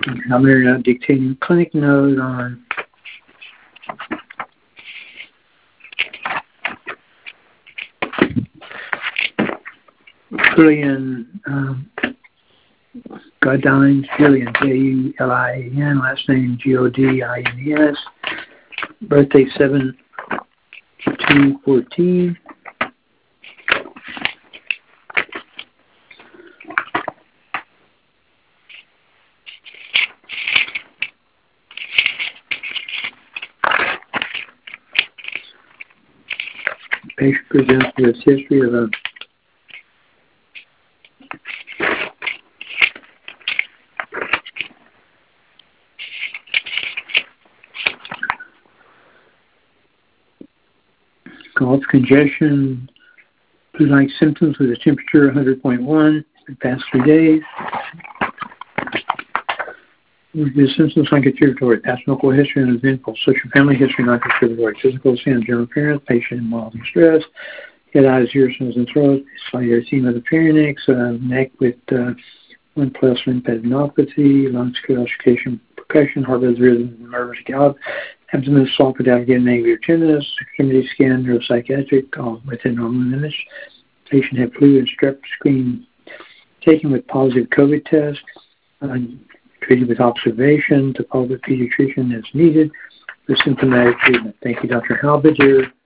I'm here dictating clinic note on Julian Godines, Julian, Julian, last name Godines, birthday 7/2/14. Patient presents with history of a cough, congestion, flu-like symptoms with a temperature 100.1 for the past 3 days. The symptoms not contributory, past medical history and eventful social family history not contributory, physical sin, general appearance, patient in mild distress, head, eyes, ears, nose, and throat, slight erythema of the pharynx, neck with 1+ lymphadenopathy, lungs, calcification, percussion, heart rhythm, nervous gallop, abdomen soft without getting angry or tenderness, extremity scan, neuropsychiatric, within normal limits. Patient had flu and strep screen taken with positive COVID test, treated with observation to follow the pediatrician as needed for symptomatic treatment. Thank you, Dr. Halbert.